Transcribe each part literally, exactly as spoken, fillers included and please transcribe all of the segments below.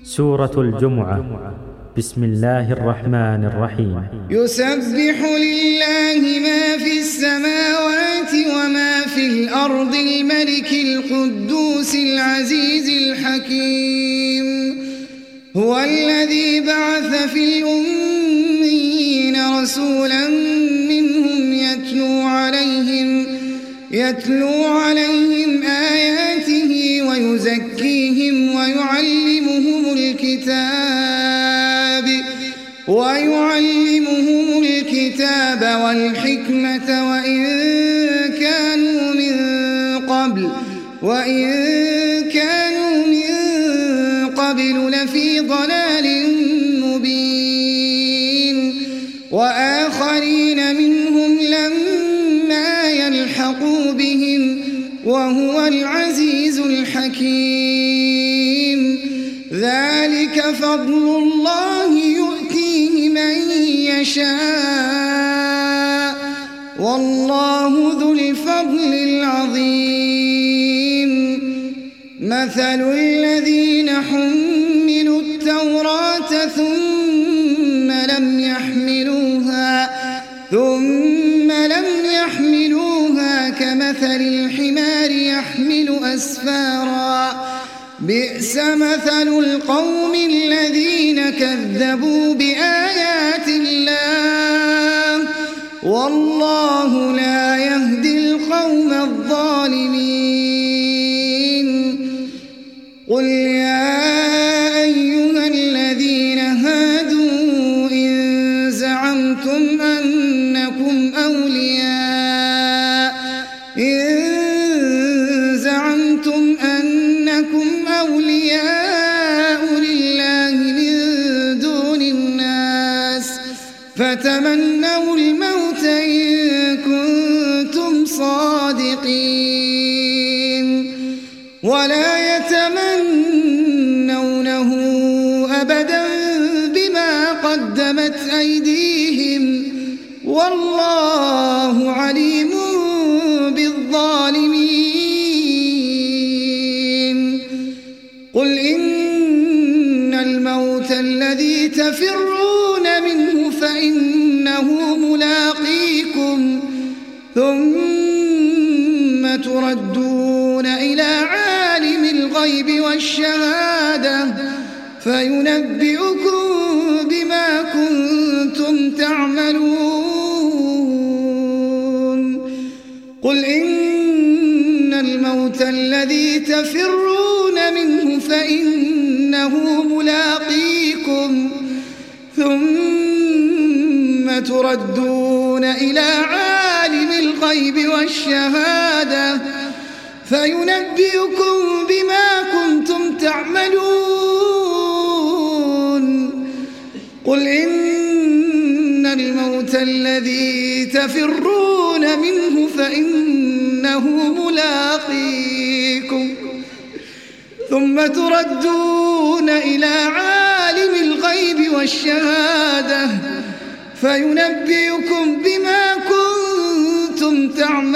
سورة الجمعة. بسم الله الرحمن الرحيم. يسبح لله ما في السماوات وما في الأرض الملك القدوس العزيز الحكيم. هو الذي بعث في الأميين رسولا منهم يتلو عليهم يتلو عليهم آياته ويزكيهم ويعلمهم الكتاب ويعلمهم الكتاب والحكمة وإن كانوا من قبل وإن كانوا من قبل لفي ضلال مبين. وآخرين منهم لما يلحقوا بهم وهو العزيز الحكيم. ذلك فضل الله يؤتيه من يشاء والله ذو الفضل العظيم. مثل الذين حملوا التوراة ثم لم يحملوها ثم لم يحملوها كمثل الحمار يحمل أسفارا بئس مثل القوم الذين كذبوا بآيات الله والله لا يهدي القوم الظالمين. قل يا أيها الذين هادوا إن زعمتم أنكم أولياء إن زعمتم أنكم أولياء لله من دون الناس فتمنوا الموت إن كنتم صادقين ولا يتمنونه أبدا بما قدمت أيديهم والله عليم بالظالمين. قل إن الموت الذي تفرون منه فإنه ملاقيكم ثم تردون إلى عالم الغيب والشهادة فينبئكم بما كنتم تعملون. قل إن الموت الذي تفرون منه فإنه ملاقيكم ثم تردون إلى عالم الغيب والشهادة فينبئكم بما كنتم تعملون. قل إن الموت الذي تفرون منه فإنه ملاقيكم ثم تردون إلى عالم الغيب والشهادة فينبئكم بما كنتم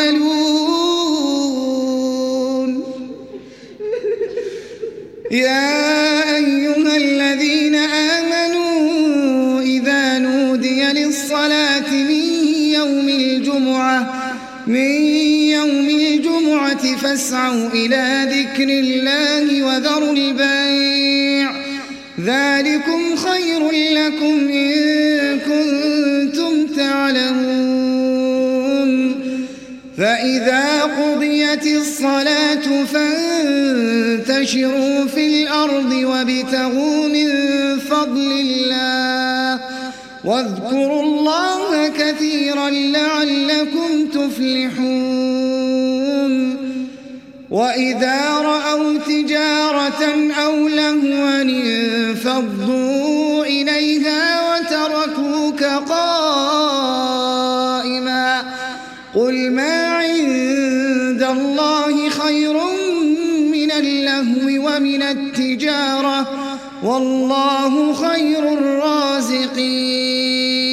تعملون. يا أيها الذين آمنوا إذا نودي للصلاة من يوم الجمعة من يوم الجمعة فاسعوا إلى ذكر الله وذروا البيع ذلكم خير لكم إن كنتم تعلمون. فإذا قضيت الصلاة فانتشروا في الأرض وابتغوا من فضل الله واذكروا الله كثيرا لعلكم تفلحون. وإذا رأوا تجارة أو لهوا انفضوا إليها وتركوك قائما قل ما عند الله خير من اللهو ومن التجارة. التجارة والله خير الرازقين. والله خير الرازقين.